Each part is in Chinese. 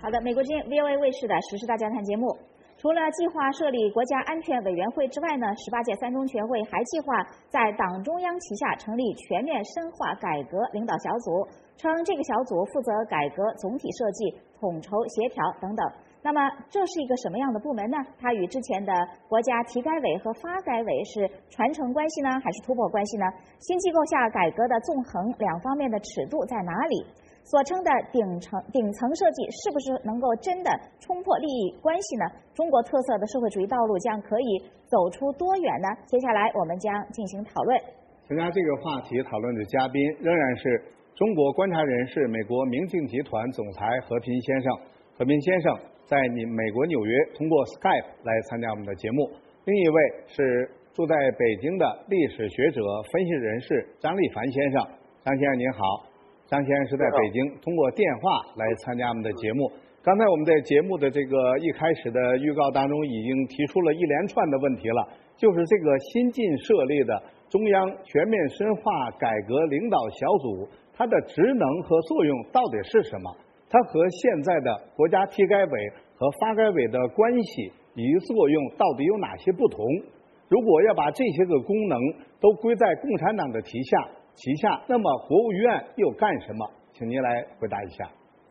好的，美国之音 VOA 卫视的时事大家谈节目，除了计划设立国家安全委员会之外呢，18届三中全会还计划在党中央旗下成立全面深化改革领导小组，称这个小组负责改革总体设计、统筹协调等等。那么这是一个什么样的部门呢？它与之前的国家体改委和发改委是传承关系呢，还是突破关系呢？新机构下改革的纵横两方面的尺度在哪里？所称的顶层设计是不是能够真的冲破利益关系呢？中国特色的社会主义道路将可以走出多远呢？接下来我们将进行讨论。 参加这个话题讨论的嘉宾仍然是中国观察人士、美国明镜集团总裁何平先生。何平先生在美国纽约通过 Skype 来参加我们的节目。另一位是住在北京的历史学者、分析人士张立凡先生。张先生您好。张先生是在北京通过电话来参加我们的节目。刚才我们在节目的这个一开始的预告当中已经提出了一连串的问题了，就是这个新近设立的中央全面深化改革领导小组，它的职能和作用到底是什么？它和现在的国家体改委和发改委的关系以及作用到底有哪些不同？如果要把这些个功能都归在共产党的旗下，那么国务院又干什么？请您来回答一下。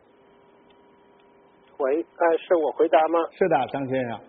喂，是我回答吗？ 是的，张先生。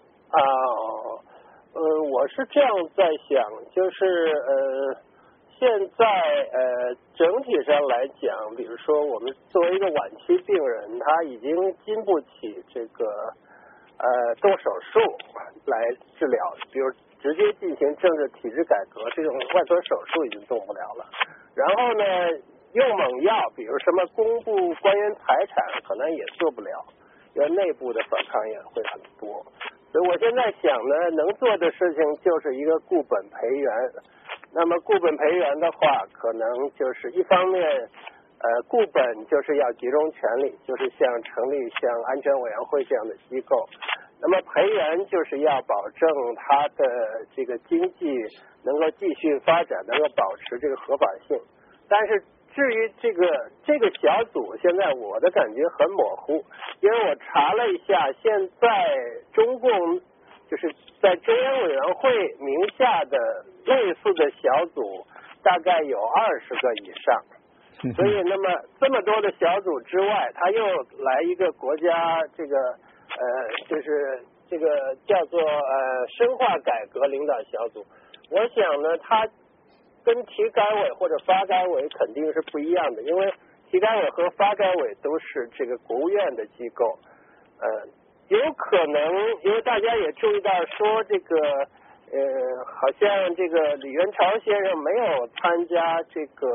我是这样在想，就是现在整体上来讲，比如说我们作为一个晚期病人，他已经经不起这个动手术来治疗，比如直接进行政治体制改革，这种外科手术已经动不了了。然后呢，用猛药，比如什么公布官员财产，可能也做不了，因为内部的反抗也会很多。所以我现在想呢，能做的事情就是一个固本培元。那么固本培元的话，可能就是一方面，固本就是要集中权力，就是成立像安全委员会这样的机构。那么培元就是要保证它的这个经济能够继续发展，能够保持这个合法性。但是至于这个小组，现在我的感觉很模糊，因为我查了一下，现在中共就是在中央委员会名下的类似的小组大概有20个以上，所以那么这么多的小组之外，他又来一个国家就是这个叫做深化改革领导小组。我想呢，他跟体改委或者发改委肯定是不一样的，因为体改委和发改委都是这个国务院的机构，有可能因为大家也注意到说这个好像这个李元朝先生没有参加这个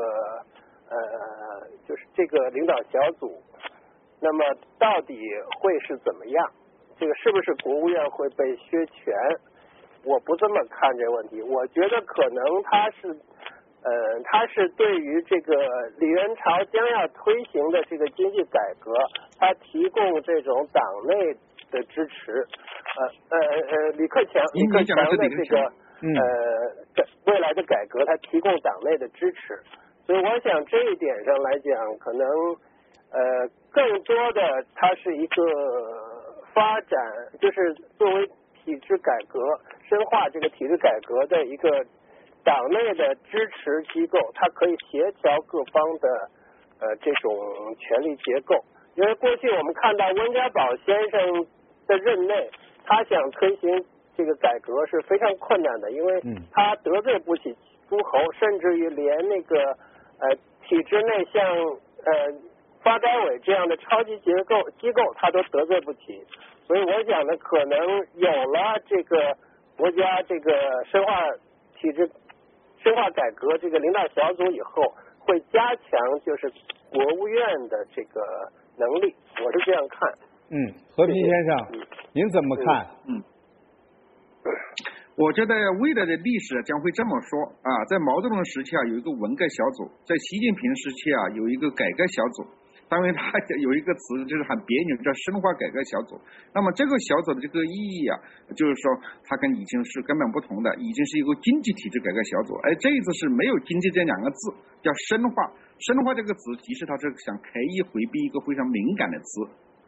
就是这个领导小组，那么到底会是怎么样？这个是不是国务院会被削权？我不这么看这个问题，我觉得可能他是对于这个李元朝将要推行的这个经济改革，他提供这种党内的支持。李克强的这个未来的改革，他提供党内的支持。所以我想这一点上来讲，可能更多的它是一个发展，就是作为体制改革深化这个体制改革的一个党内的支持机构，它可以协调各方的这种权力结构。因为过去我们看到温家宝先生的任内，他想推行这个改革是非常困难的，因为他得罪不起诸侯，甚至于连那个体制内像发改委这样的超级机构他都得罪不起。所以我想呢，可能有了这个国家这个深化改革这个领导小组以后，会加强就是国务院的这个能力，我是这样看。 和平先生，您怎么看？ 我觉得未来的历史将会这么说啊，在毛泽东时期有一个文革小组，在习近平时期有一个改革小组。当然它有一个词就是很别扭，叫深化改革小组。那么这个小组的这个意义就是说它跟以前是根本不同的，已经是一个经济体制改革小组，而这一次是没有经济这两个字，叫深化。深化这个词其实它是想刻意回避一个非常敏感的词，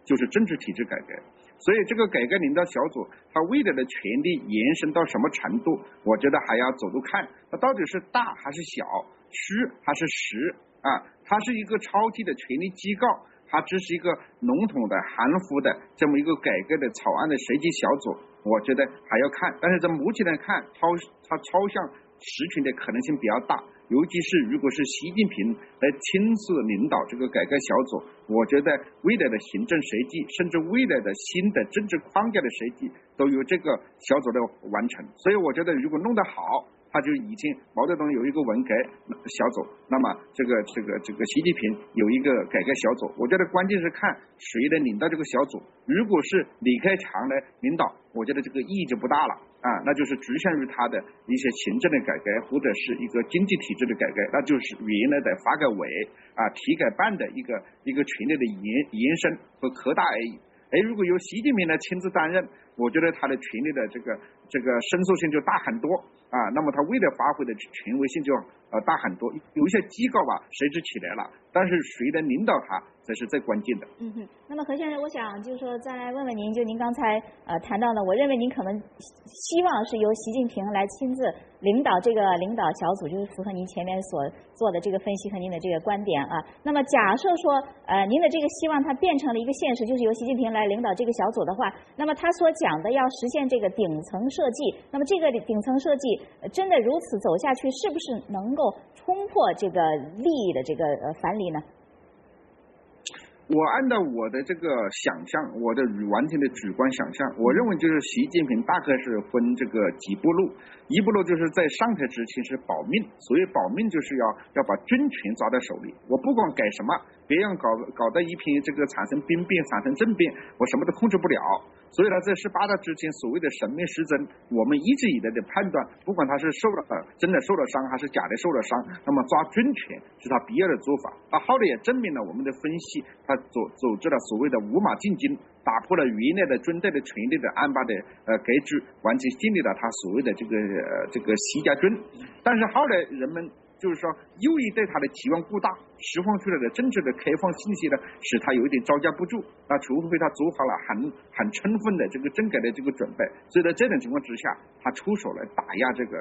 就是政治体制改革。所以这个改革领导小组它未来的权力延伸到什么程度，我觉得还要走走看，它到底是大还是小，虚还是实啊？它是一个超级的权力机构，它只是一个笼统的含糊的这么一个改革的草案的设计小组，我觉得还要看。但是在目前来看，它超向实权的可能性比较大，尤其是如果是习近平来亲自领导这个改革小组，我觉得未来的行政设计，甚至未来的新的政治框架的设计，都由这个小组来完成。所以我觉得如果弄得好，他就已经毛泽东有一个文革小组，那么这个习近平有一个改革小组，我觉得关键是看谁来领导这个小组。如果是李克强来领导，我觉得这个意义就不大了啊，那就是局限于他的一些行政的改革或者是一个经济体制的改革，那就是原来的发改委啊、体改办的一个权力的延伸和扩大而已。如果由习近平来亲自担任，我觉得他的权力的这个伸缩性就大很多啊，那么他未来发挥的权威性就大很多。有一些机构吧设置起来了，但是谁能领导他才是最关键的。 那么何先生，我想就是说再问问您，就您刚才谈到的，我认为您可能希望是由习近平来亲自领导这个领导小组，就是符合您前面所做的这个分析和您的这个观点啊。那么假设说您的这个希望它变成了一个现实，就是由习近平来领导这个小组的话，那么他所讲的要实现这个顶层设计，那么这个顶层设计真的如此走下去，是不是能够冲破这个利益的这个藩篱呢？ 我按照我的这个想象，我的完全的主观想象，我认为就是习近平大概是分这个几步路，一步路就是在上台之前是保命，所以保命就是要把军权抓在手里，我不管改什么，别让搞得一片这个产生兵变产生政变，我什么都控制不了。所以呢，在18大之前所谓的神秘失真，我们一直以来的判断，不管他是真的受了伤还是假的受了伤，那么抓军权是他必要的做法。后来也证明了我们的分析，他组织了所谓的五马进京，打破了原来的军队的权力的安排的格局，完全建立了他所谓的这个习家军。但是后来人们就是说，由于对他的期望过大，释放出来的政治的开放信息呢，使他有一点招架不住。那除非他做好了很充分的这个政改的这个准备，所以在这种情况之下，他出手来打压这个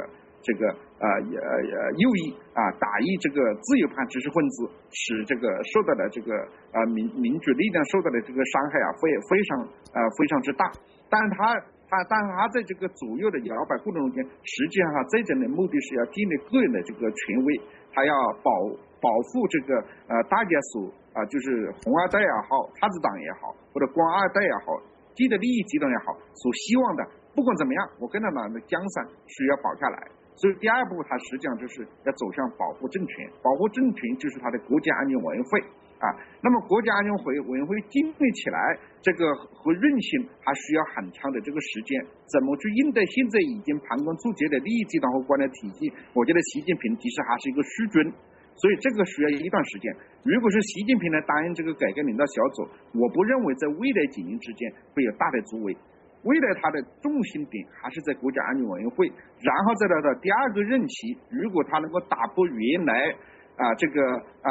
右翼啊，打击这个自由派知识分子，使这个受到的这个民主力量受到的这个伤害啊，非常之大。但是他在这个左右的摇摆过程中间，实际上最终的目的是要建立个人的这个权威，他要保护这个大家所就是红二代也好，太子党也好，或者官二代也好，既得利益集团也好，所希望的，不管怎么样，我跟他们的江山需要保下来。所以第二步，它实际上就是要走向保护政权，保护政权就是它的国家安全委员会啊。那么国家安全委员会建立起来，这个和运行还需要很长的这个时间。怎么去应对现在已经盘根错节的利益集团和官僚体系？我觉得习近平其实还是一个虚君，所以这个需要一段时间。如果是习近平来担任这个改革领导小组，我不认为在未来几年之间会有大的作为。未来他的重心点还是在国家安全委员会，然后再来到第二个任期，如果他能够打破原来这个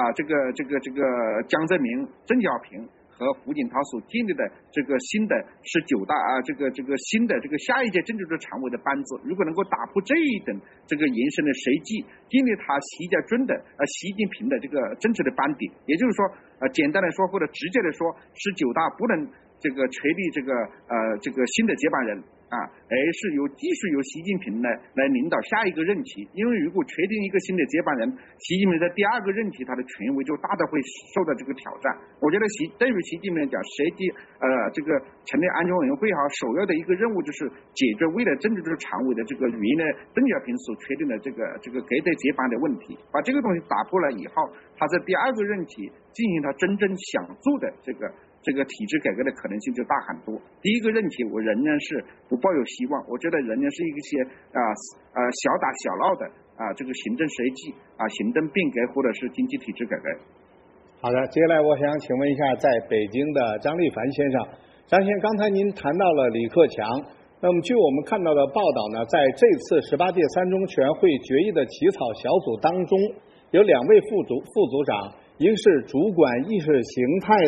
江泽民、邓小平和胡锦涛所建立的这个新的19大这个新的这个下一届政治局常委的班子，如果能够打破这一等这个延伸的实际，建立他习家军的习近平的这个政治的班底，也就是说简单的说或者直接的说，19大不能这个确立这个新的接班人而是继续由习近平来领导下一个任期。因为如果确定一个新的接班人，习近平在第二个任期他的权威就大大会受到这个挑战。我觉得对于习近平来讲，设计这个成立安全委员会首要的一个任务就是解决未来政治局常委的这个原来邓小平所确定的这个隔代接班的问题，把这个东西打破了以后，他在第二个任期进行他真正想做的这个体制改革的可能性就大很多。第一个任期我仍然是不抱有希望，我觉得仍然是一些小打小闹的这个行政设计行政变革或者是经济体制改革。 好的，接下来我想请问一下在北京的张立凡先生。张先生，刚才您谈到了李克强，那么据我们看到的报道呢，在这次18届三中全会决议的起草小组当中，有2位副组长，一个是主管意识形态的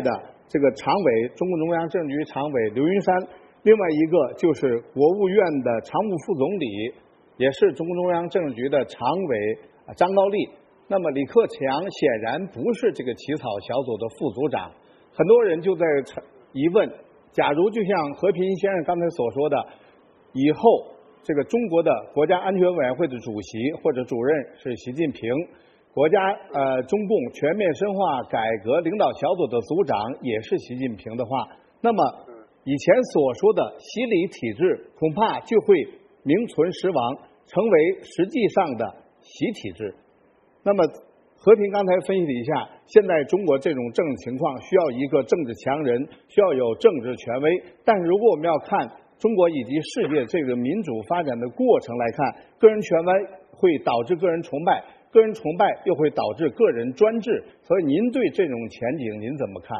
这个常委，中共中央政治局常委刘云山，另外一个就是国务院的常务副总理，也是中共中央政治局的常委张高丽。那么李克强显然不是这个起草小组的副组长，很多人就在疑问：假如就像和平先生刚才所说的，以后这个中国的国家安全委员会的主席或者主任是习近平，中共全面深化改革领导小组的组长也是习近平的话，那么以前所说的习李体制恐怕就会名存实亡，成为实际上的习体制。那么和平刚才分析了一下，现在中国这种政治情况需要一个政治强人，需要有政治权威。但是如果我们要看中国以及世界这个民主发展的过程来看，个人权威会导致个人崇拜，个人崇拜又会导致个人专制。所以您对这种前景您怎么看？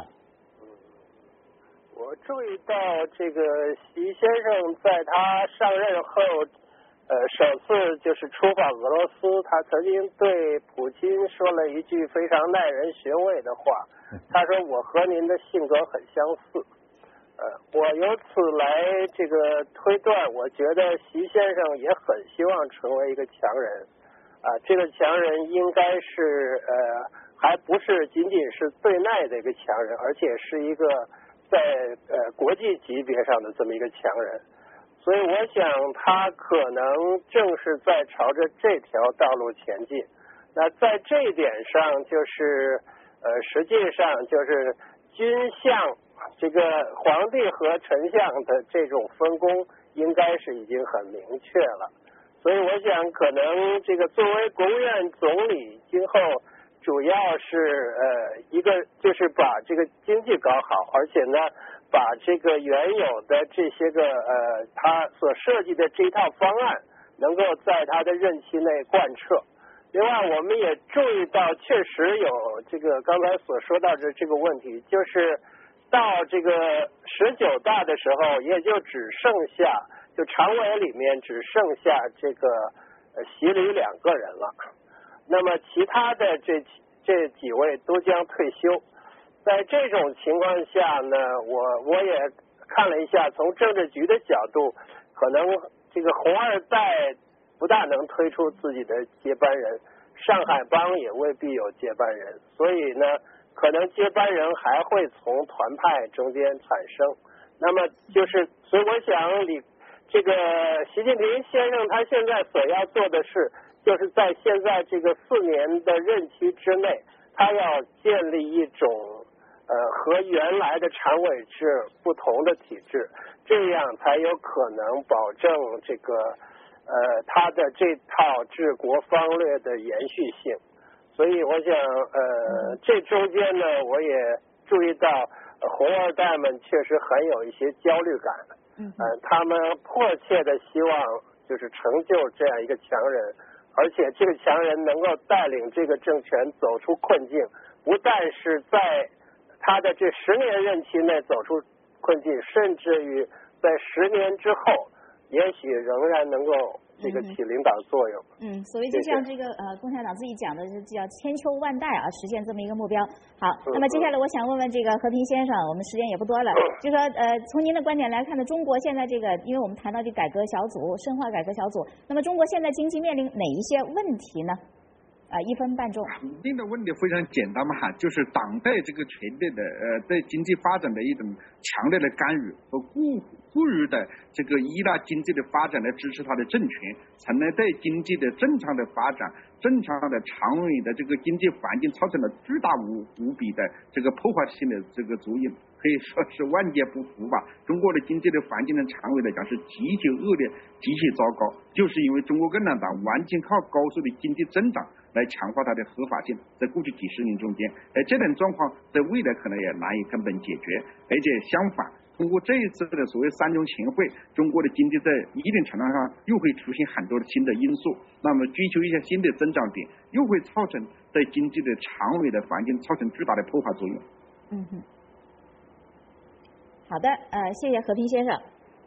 我注意到这个习先生在他上任后首次就是出访俄罗斯，他曾经对普京说了一句非常耐人寻味的话，他说我和您的性格很相似。我由此来这个推断，我觉得习先生也很希望成为一个强人，这个强人应该是还不是仅仅是对内的一个强人，而且是一个在国际级别上的这么一个强人。所以我想他可能正是在朝着这条道路前进。那在这一点上，就是实际上就是军相这个皇帝和丞相的这种分工应该是已经很明确了。所以我想可能这个作为国务院总理，今后主要是一个就是把这个经济搞好，而且呢把这个原有的这些个他所设计的这一套方案能够在他的任期内贯彻。另外我们也注意到确实有这个刚才所说到的这个问题，就是到这个19大的时候，也就只剩下就常委里面只剩下这个习李2个人了，那么其他的这几位都将退休。在这种情况下呢，我也看了一下，从政治局的角度，可能这个红二代不大能推出自己的接班人，上海帮也未必有接班人，所以呢可能接班人还会从团派中间产生。那么就是所以我想这个习近平先生他现在所要做的事，就是在现在这个4年的任期之内，他要建立一种和原来的常委制不同的体制，这样才有可能保证这个他的这套治国方略的延续性。所以我想这中间呢，我也注意到红二代们确实很有一些焦虑感，他们迫切的希望就是成就这样一个强人，而且这个强人能够带领这个政权走出困境，不但是在他的这10年任期内走出困境，甚至于在10年之后，也许仍然能够这个起领导作用。 所谓就像这个共产党自己讲的，就叫千秋万代啊，实现这么一个目标。好，那么接下来我想问问这个和平先生，我们时间也不多了，就说从您的观点来看呢，中国现在这个，因为我们谈到这改革小组、深化改革小组，那么中国现在经济面临哪一些问题呢？1分半钟。 肯定的问题非常简单嘛，就是党对这个权力的对经济发展的一种强烈的干预和过于的这个依赖经济的发展来支持他的政权，才能对经济的正常的发展、正常的长远的这个经济环境造成了巨大无比的这个破坏性的这个作用，可以说是万劫不复吧。中国的经济的环境的长远来讲是极其恶劣、极其糟糕，就是因为中国共产党完全靠高速的经济增长来强化它的合法性，在过去几10年中间，这种状况在未来可能也难以根本解决，而且相反，通过这一次的所谓3中全会，中国的经济在一定程度上又会出现很多的新的因素，那么追求一些新的增长点，又会造成对经济的长远的环境造成巨大的破坏作用。 好的，谢谢和平先生。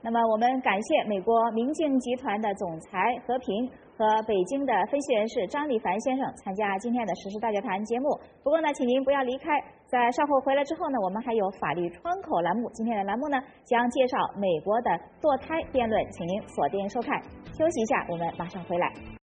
那么我们感谢美国明镜集团的总裁何平和北京的分析人士张立凡先生参加今天的时事大家谈节目。不过呢，请您不要离开，在稍后回来之后呢，我们还有法律窗口栏目。今天的栏目呢将介绍美国的堕胎辩论，请您锁定收看。休息一下，我们马上回来。